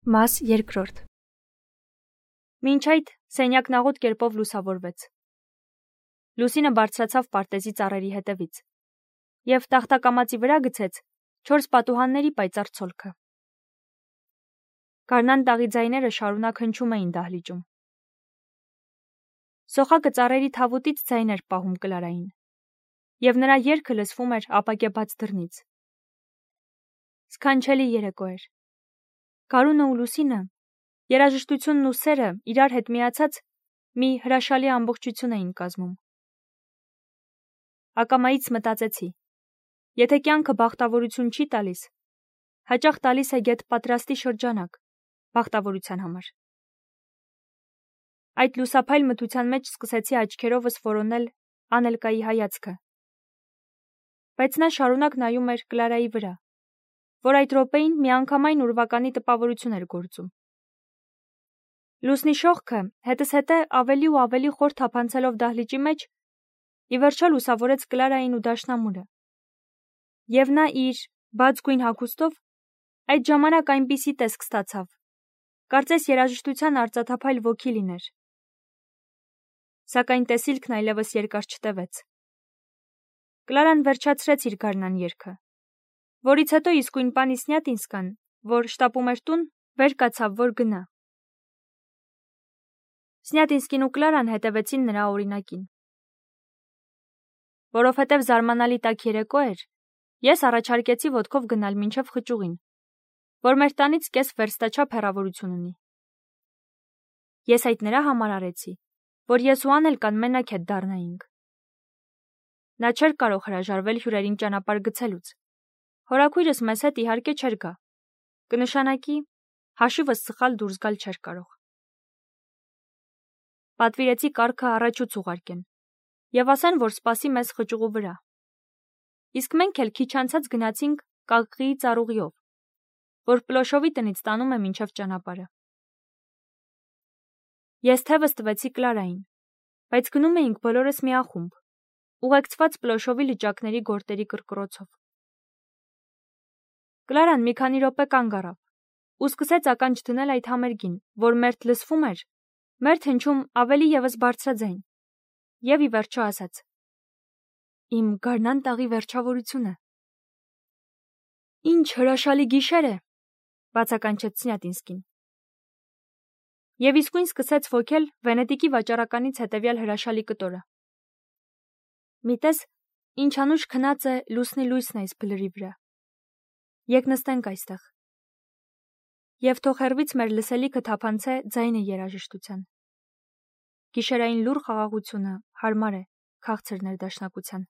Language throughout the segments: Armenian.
Մաս երկրորդ Մինչ այդ սենյակն աղոտ կերպով լուսավորվեց։ Լուսինը բարձրացավ պարտեզի ծառերի հետևից և տախտակամածի վրա գցեց 4 պատուհանների պայծառ ցոլքը։ Գարնան տաղի ձայները շարունակ հնչում էին դահլիճում։ Սոխակը ծառերի թավուտից ձայն էր պահում Կլարային, և նրա երգը լսվում էր ապակե բաց դռնից։ Սքանչելի երեկո էր։ Գարունը ու լուսինը, երաժշտությունն ու սերը իրար հետ միացած մի հրաշալի ամբողջություն էին կազմում։ Ակամայից մտածեցի. եթե կյանքը բախտավորություն չի տալիս, հաճախ տալիս է գեթ պատրաստի շրջանակ բախտավորության համար։ Այդ լուսափայլ մթության մեջ սկսեցի աչքերովս որոնել Անելկայի հայացքը, բայց նա շարունակ նայում էր Կլարայի վրա, որ այդ րոպեին միանգամայն ուրվականի տպավորություն էր գործում։ Լուսնի շողքը հետզհետե ավելի ու ավելի խոր թափանցելով դահլիճի մեջ, ի վերջո լուսավորեց Կլարային ու դաշնամուրը, և նա իր բաց գույն հագուստով այդ ժամանակ այնպիսի տեսք ստացավ, կարծես երաժշտության արծաթափայլ ոգի լիներ։ Սակայն տեսիլքն այլևս երկար չտևեց։ Կլարան վերջացրեց իր գարնան երգը, որից հետո իսկույն պանի Սնյատինսկան, որ շտապում էր տուն, վեր կացավ, որ գնա։ Սնյատինսկին ու Կլարան հետևեցին նրա օրինակին։ Որովհետև զարմանալի տաք երեկո էր, ես առաջարկեցի ոտքով գնալ մինչև խճուղին, որ մեր տանից կես վերստաչափ հեռավորություն ունի։ Ես այդ նրա համար արեցի, որ ես ու Անելկան մենակ հետ դառնայինք։ Նա չէր կարող հրաժարվել հյուրերին ճանապարհ գցելուց։ Հորաքույրս մեզ հետ իհարկե չէր գա, կնշանակի հաշիվս սխալ դուրս գալ չէր կարող։ Պատվիրեցի կառքը առաջուց ուղարկեն և ասեն, որ սպասի մեզ խճուղու վրա։ Իսկ մենք էլ քիչ անցած գնացինք Կակղիի ծառուղիով, որ Պլոշովի տնից տանում է մինչև ճանապարհը։ Ես թևս տվեցի Կլարային, բայց գնում էինք բոլորս միախումբ, ուղեկցված Պլոշովի լճակների գորտերի կռկռոցով։ Կլարան մի քանի րոպե կանգ առավ ու սկսեց ականջ դնել այդ համերգին, որ մերթ լսվում էր, մերթ հնչում ավելի ևս բարձրաձայն, և ի վերջո ասաց. «Իմ գարնան տաղի վերջավորությունը»։ «Ինչ հրաշալի գիշեր է», բացականչեց Սնյատինսկին։ Եվ իսկույն սկսեց հոգել Վենետիկի վաճառականից հետևյալ հրաշալի կտորը. «Մի տես, ինչ անուշ քնած է լուսնի լույսն այս բլրի վրա։ Եկ նստենք այստեղ։ Եվ թող հեռվից մեր լսելիքը թափանցե ձայնը երաժշտության։ Գիշերային լուռ խաղաղությունը հարմար է քաղցր ներդաշնակության»։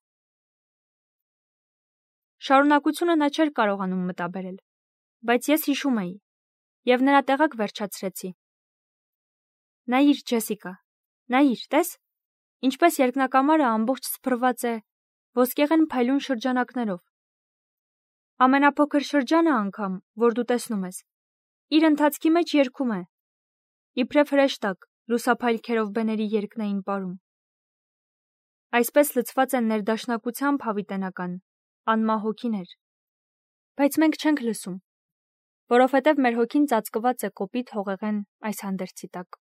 Շարունակությունը նա չէր կարողանում մտաբերել, բայց ես հիշում էի, և նրա տեղակ վերջացրեցի։ Նայիր, Ջեսիկա, նայիր, տես, ինչպես երկնակամարը ամբողջ սփռված է ոսկեղեն փայլուն շրջանակներով։ Ամենափոքր շրջանը անգամ, որ դու տեսնում ես, իր ընթացքի մեջ երգում է, իբրև հրեշտակ, լուսափայլ քերովբեների երկնային պարում։ Այսպես լցված են ներդաշնակությամբ հավիտենական, անմահ հոգիներ, բայց մենք չենք լսում, որովհետև մեր հոգին ծածկված է կոպիտ հողեղեն այս հանդերձի տակ։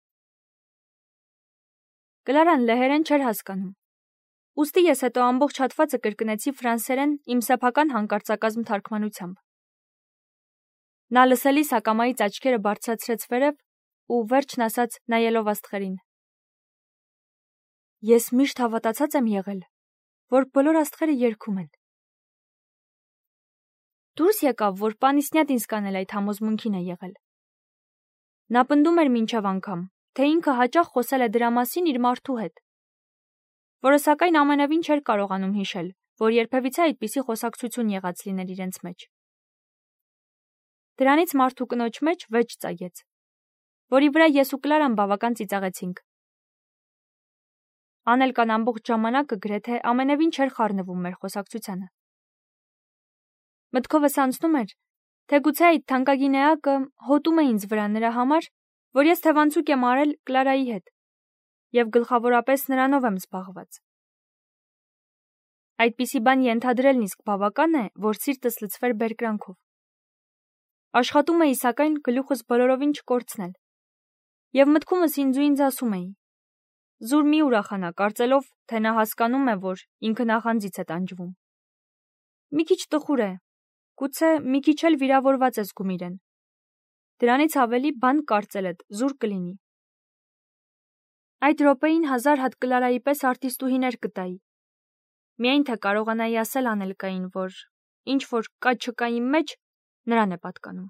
Կլարան լեհերեն չէր հասկանում, ուստի ես հետո ամբողջ հատվածը կրկնեցի ֆրանսերեն իմ սեփական հանկարծակազմ թարգմանությամբ։ Նա լսելիս ակամայից աչքերը բարձրացրեց վերև ու վերջն ասաց նայելով աստղերին. «Ես միշտ հավատացած եմ եղել, որ բոլոր աստղերը երգում են»։ Դուրս եկավ, որ պանի Սնյատինսկան էլ այդ համոզմունքին է եղել։ Նա պնդում էր մինչև անգամ, թե ինքը հաճախ խոսել է դրա մասին իր մարդու հետ, որը սակայն ամենևին չէր կարողանում հիշել, որ երբևիցե այդպիսի խոսակցություն եղած լիներ իրենց մեջ։ Դրանից մարդու կնոջ մեջ վեճ ծագեց, որի վրա ես ու Կլարան բավական ծիծաղեցինք։ Անելկան ամբողջ ժամանակը գրեթե ամենևին չէր խառնվում մեր խոսակցությանը։ Մտքովս անցնում էր, թե գուցե այդ թանկագին էակը հոտում է ինձ վրա նրա համար, որ ես թևանցուկ եմ արել Կլարայի հետ, և գլխավորապես նրանով եմ զբաղված։ Այդպիսի բան ենթադրելն իսկ բավական է, որ սիրտս լցվեր բերկրանքով։ Աշխատում էի, սակայն գլուխս բոլորովին չկորցնել։ Եվ մտքումս ինձ ասում էի. զուր մի ուրախանա, կարծելով, թե նա հասկանում է, որ ինքը նախանձից է տանջվում։ Մի քիչ տխուր է, գուցե մի քիչ էլ վիրավորված ես զգում իրեն։ Դրանից ավելի բան կարծելդ զուր կլինի։ Այդ րոպեին 1000 հատ Կլարայի պես արտիստուհիներ կտայի։ Միայն թե կարողանայի ասել Անելկային, որ ինչ որ կա չկա իմ մեջ, նրան է պատկանում։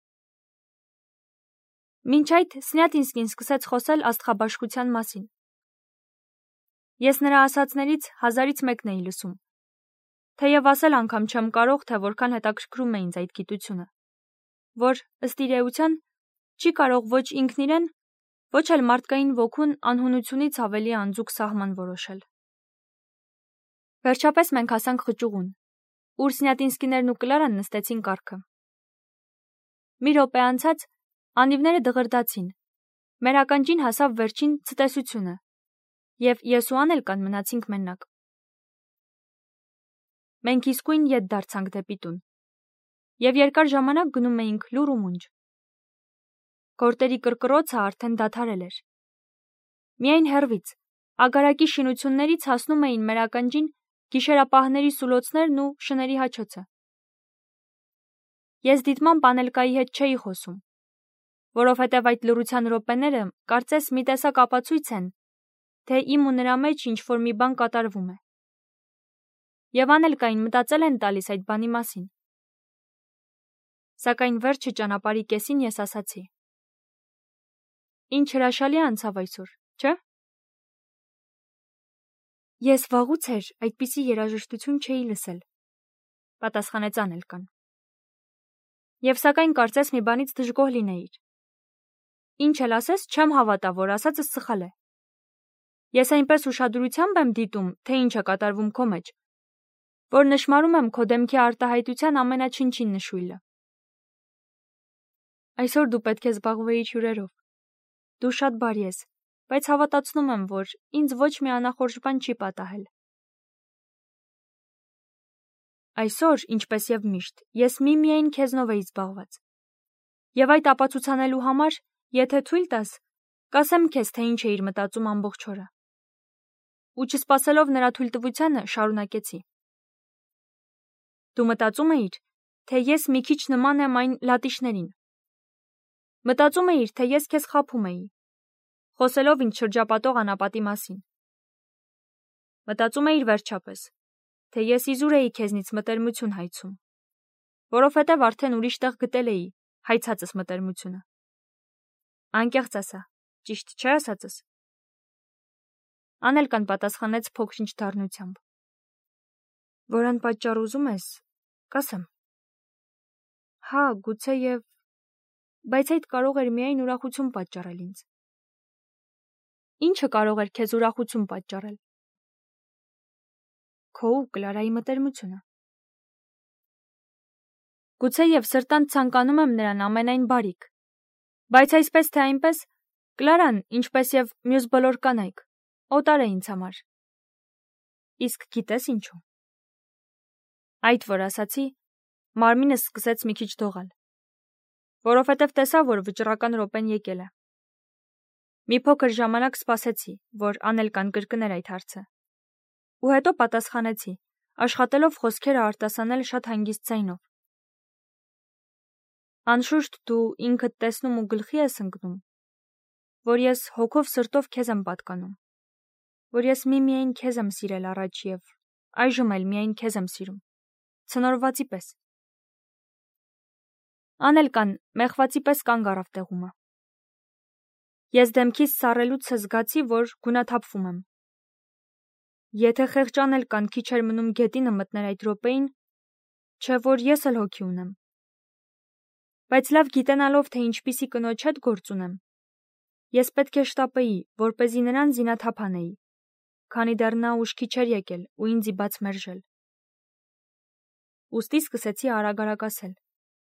Մինչ այդ Սնյատինսկին սկսեց խոսել աստղաբաշխության մասին։ Ես նրա ասածներից 1000-ից մեկն էի լսում։ Թեև ասել անգամ չեմ կարող, թե որքան հետաքրքրում է ինձ այդ գիտությունը, որ, ըստ իր էության, չի կարող ոչ ինքն իրեն, ոչ էլ մարդկային ոգուն անհունությունից ավելի անձուկ սահման որոշել։ Վերջապես մենք հասանք խճուղուն, ուր Սնյատինսկիներն ու Կլարան նստեցին կառքը։ Մի րոպե անցած անիվները դղրդացին, մեր ականջին հասավ վերջին ցտեսությունը, և ես ու Անելկան մնացինք մենակ։ Մենք իսկույն ետ դարձանք դեպի տուն, և երկար ժամանակ գնում էինք լուռ ու մունջ։ Գորտերի կռկռոցը արդեն դադարել էր։ Միայն հեռվից, ագարակի շինություններից հասնում էին մեր ականջին գիշերապահների սուլոցներն ու շների հաչոցը։ Ես դիտմամբ Անելկայի հետ չէի խոսում, որովհետև այդ լռության րոպեները կարծես մի տեսակ ապացույց են, թե իմ ու նրա մեջ ինչ-որ մի բան կատարվում է։ Եվ Անելկային մտածել են տալիս այդ բանի մասին։ Սակայն վերջը ճանապարհի կեսին ես ասացի. Ինչ հրաշալի անցավ այսօր, չէ՞։ Ես վաղուց էր այդպիսի երաժշտություն չէի լսել, պատասխանեց Անելկան։ Եվ սակայն կարծես մի բանից դժգոհ լինեիր։ Ինչ էլ ասես, չեմ հավատա, որ ասածս սխալ է։ Ես այնպես ուշադրությամբ եմ դիտում, թե ինչ է կատարվում քո մեջ, որ նշմարում եմ քո դեմքի արտահայտության ամենաչնչին նշույլը։ Այսօր դու պետք է զբաղվեիր հյուրերով։ Դու շատ բարի ես, բայց հավատացնում եմ, որ ինձ ոչ մի անախորժ բան չի պատահել։ Այսօր, ինչպես եւ միշտ, ես միմիայն քեզնով էի զբաղված։ Եվ այդ ապացուցանելու համար, եթե թույլ տաս, կասեմ քեզ, թե ինչ էիր մտածում ամբողջ օրը։ Ու չսպասելով նրա թույլտվությանը, շարունակեցի։ Դու մտածում էիր, թե ես մի քիչ նման եմ այն լատիշներին։ Մտածում էիր, թե ես քեզ խաբում էի, խոսելով ինձ շրջապատող անապատի մասին։ Մտածում էիր վերջապես, թե ես իզուր էի քեզնից մտերմություն հայցում, որովհետև արդեն ուրիշ տեղ գտել էի հայցածս մտերմությունը։ Անկեղծ ասա, ճիշտ չէ ասածս։ Անելկան պատասխանեց փոքրինչ դառնությամբ։ Որ անպատճառ ուզում ես, կասեմ։ Հա, գուցե եւ, բայց այդ կարող էր միայն ուրախություն պատճառել ինձ։ Ինչը կարող էր քեզ ուրախություն պատճառել։ Քո ու Կլարայի մտերմությունը։ Գուցե եւ սրտանց ցանկանում եմ նրան ամենայն բարիք, բայց այսպես թե այնպես, Կլարան, ինչպես եւ մյուս բոլոր կանայք, օտար է ինձ համար։ Իսկ գիտես ինչու։ Այդ որ ասացի, մարմինս սկսեց մի քիչ դողալ, որովհետև տեսա, որ վճռական րոպեն եկել է։ Մի փոքր ժամանակ սպասեցի, որ Անելկան կրկներ այդ հարցը, ու հետո պատասխանեցի, աշխատելով խոսքերը արտասանել շատ հանգիստ ձայնով։ Անշուշտ դու ինքդ տեսնում ու գլխի ես ընկնում, որ ես հոգով սրտով քեզ եմ պատկանում, որ ես միմիայն քեզ եմ սիրել առաջ եւ այժմ էլ միայն քեզ եմ սիրում, ցնորվածի պես։ Անելկան մեղվածի պես կանգ առավ տեղումը։ Ես դեմքիս սառելուց զգացի, որ գունաթափվում եմ։ Եթե խեղճ Անելկան քիչ էր մնում գետինը մտներ այդ րոպեին, չէ որ ես էլ հոգի ունեմ։ Բայց լավ գիտենալով, թե ինչպիսի կնոջ հետ գործ ունեմ, ես պետք է շտապեի, որպեսզի նրան զինաթափ անեի, քանի դեռ նա ուշքի չէր եկել ու ինձ ի բաց մերժել։ Ուստի սկսեցի արագ ասել.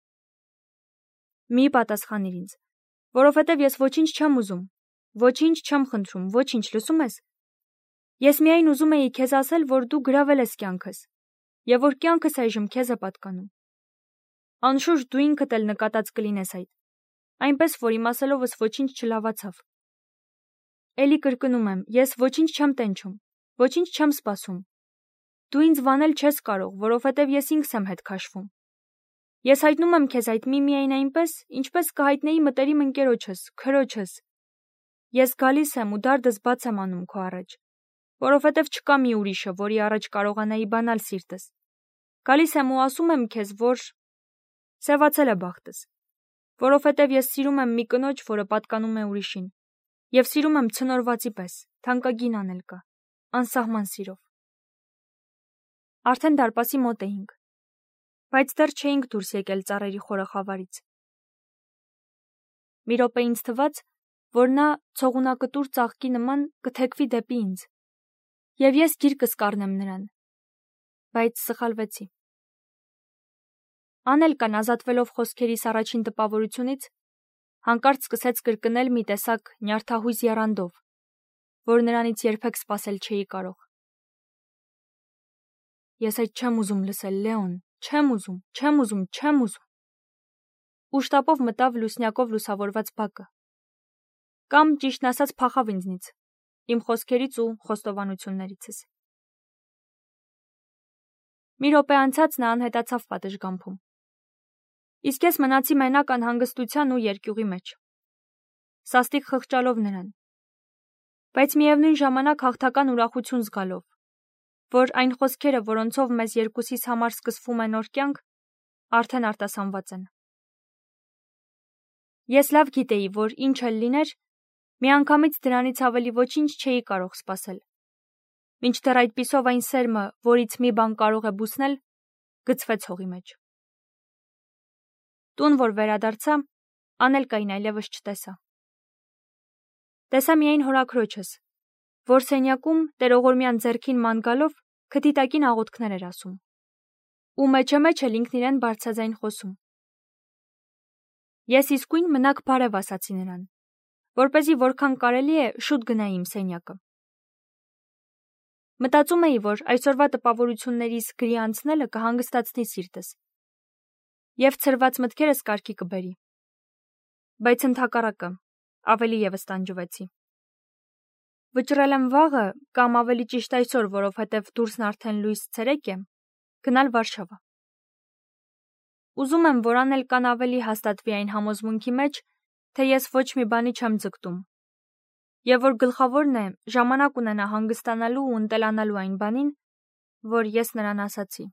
Մի պատասխանիր ինձ, որովհետև ես ոչինչ չեմ ուզում, ոչինչ չեմ խնդրում, ոչինչ, լսում ես։ Ես միայն ուզում էի քեզ ասել, որ դու գրավել ես կյանքս, եւ որ կյանքս այժմ քեզ է պատկանում։ Անշուշտ դու ինքդ էլ նկատած կլինես այդ, այնպես որ իմասելով ոչինչ չլավացավ։ Էլի կրկնում եմ, ես ոչինչ չեմ տենչում, ոչինչ չեմ սպասում։ Դու ինձ վանել չես կարող, որովհետև ես ինքս եմ հետ քաշվում։ Ես հայտնում եմ քեզ այդ միմիայն այնպես, ինչպես կհայտնեի մտերիմ ընկերոջս, քրոջս։ Ես գալիս եմ ու դարդս բաց եմ անում քո առաջ, որովհետև չկա մի ուրիշը, որի առաջ կարողանայի բանալ սիրտս։ Գալիս եմ ու ասում եմ քեզ, որ սևացել է բախտս, որովհետև ես սիրում եմ մի կնոջ, որը պատկանում է ուրիշին, եւ սիրում եմ ցնորվածի պես, թանկագին անել կա, անսահման սիրով։ Արդեն դարպասի մոտ էինք, բայց դեռ չէինք դուրս եկել ծառերի խորը խավարից։ Մի րոպե ինձ թվաց, որ նա ցողունակտուր ծաղկի նման կթեքվի դեպի ինձ, եւ ես գիրկս կառնեմ նրան, բայց սխալվեցի։ Անելկան ազատվելով խոսքերիս առաջին տպավորությունից, հանկարծ սկսեց կրկնել մի տեսակ նյարդահույզ եռանդով, որ նրանից երբեք սպասել չէի կարող։ Ես այդ չեմ ուզում լսել, Լեոն, չեմ ուզում։ Ու շտապով մտավ լուսնյակով լուսավորված բակը։ Կամ ճիշտն ասած փախավ ինձնից, իմ խոսքերից ու խոստովանություններիցս։ Մի րոպե անցած նա անհետացավ պատշգամբում։ Իսկ ես մնացի մենակ անհանգստության ու երկյուղի մեջ, սաստիկ խղճալով նրան, բայց միևնույն ժամանակ հաղթական ուրախություն զգալով, որ այն խոսքերը, որոնցով մեզ երկուսիս համար սկսվում է նոր կյանք, արդեն արտասանված են։ Ես լավ գիտեի, որ ինչ էլ լիներ, միանգամից դրանից ավելի ոչինչ չէի կարող սպասել, մինչդեռ այդպիսով այն սերմը, որից մի բան կարող է բուսնել, գցվեց հողի մեջ։ Տուն, որ վերադարձա, Անելկային այլևս չտեսա։ Տեսա միայն հորաքրոջս, որ սենյակում տերողորմյան ձեռքին ման գալով քթի տակին աղոթքներ էր ասում, ու մեջը էլ ինքն իրեն բարձրաձայն խոսում։ Ես իսկույն մնաք բարև ասացի նրան, որպեսզի որքան կարելի է շուտ գնայի իմ սենյակը։ Մտածում էի, որ այսօրվա տպավորություններիս գրի անցնելը կհանգստացնի սիրտս եւ ցրված մտքերս կարգի կբերի։ Բայց ընդհակառակը, ավելի եւս տանջվեցի։ Վճռել եմ վաղը, կամ ավելի ճիշտ այսօր, որովհետև դուրսն արդեն լույս ցերեկ է, գնալ Վարշավա։ Ուզում եմ, որ Անելկան ավելի հաստատվի այն համոզմունքի մեջ, թե ես ոչ մի բանի չեմ ձգտում, եւ որ գլխավորն է ժամանակ ունենա հանգստանալու ու ընտելանալու այն բանին, որ ես նրան ասացի։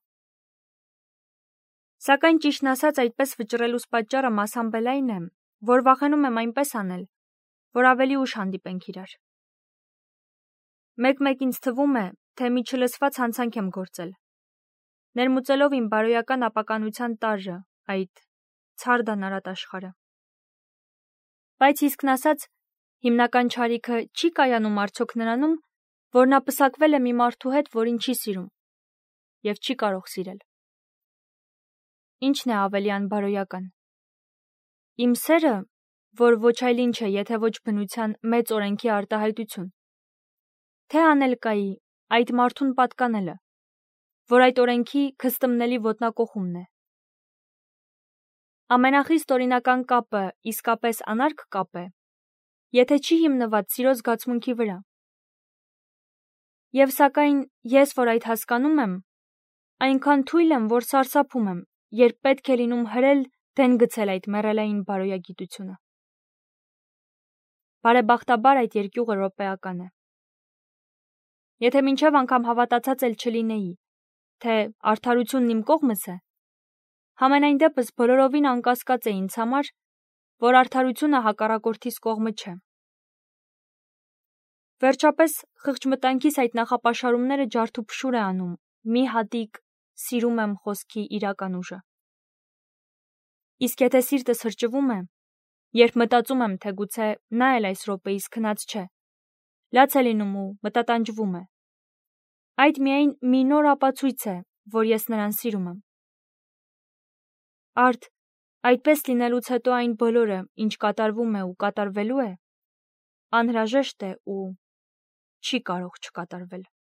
Սակայն ճիշտն ասած այդպես վճռելուս պատճառը մասամբ այն է, որ վախենում եմ այնպես անել, որ ավելի ուշ հանդիպենք իրար։ Մեկ-մեկ ինձ թվում է, թե մի չլսված հանցանք եմ գործել, ներմուծելով իմ բարոյական ապականության տարրը, այդ ցարդան արատ աշխարհը։ Բայց իսկն ասած, հիմնական չարիքը չի կայանում արդյոք նրանում, որ նա պսակվել է մի մարդու հետ, որին չի սիրում, եւ չի կարող սիրել։ Ինչն է ավելի անբարոյական։ Իմ սերը, որ ոչ այլ ինչ է, եթե ոչ բնության մեծ օրենքի արտահայտություն, թե Անելկայի այդ մարդուն պատկանելը, որ այդ օրենքի քստմնելի ոտնակոխումն է։ Ամենախիստ օրինական կապը իսկապես անարգ կապ է, եթե չի հիմնված սիրո զգացմունքի վրա։ Եվ սակայն ես, որ այդ հասկանում եմ, այնքան թույլ եմ, որ սարսափում եմ, երբ պետք է լինում հրել դեն գցել այդ մեռելային բարոյագիտությունը։ Բարեբախտաբար այդ երկյուղը րոպեական է։ Եթե մինչև անգամ հավատացած էլ չլինեի, թե արդարությունն իմ կողմս է, համենայն դեպս բոլորովին անկասկած է ինձ համար, որ արդարությունը հակառակորդիս կողմը չէ։ Վերջապես խղճմտանքիս այդ նախապաշարումները ջարդուփշուր է անում մի հատիկ սիրում եմ խոսքի իրական ուժը։ Իսկ եթե սիրտս հրճվում է, երբ մտածում եմ, թե գուցե նա էլ այս րոպեիս քնած չէ, լաց է լինում ու մտատանջվում է, այդ միայն մի նոր ապացույց է, որ ես նրան սիրում եմ։ Արդ, այդպես լինելուց հետո այն բոլորը, ինչ կատարվում է ու կատարվելու է, անհրաժեշտ է ու չի կարող չկատարվել։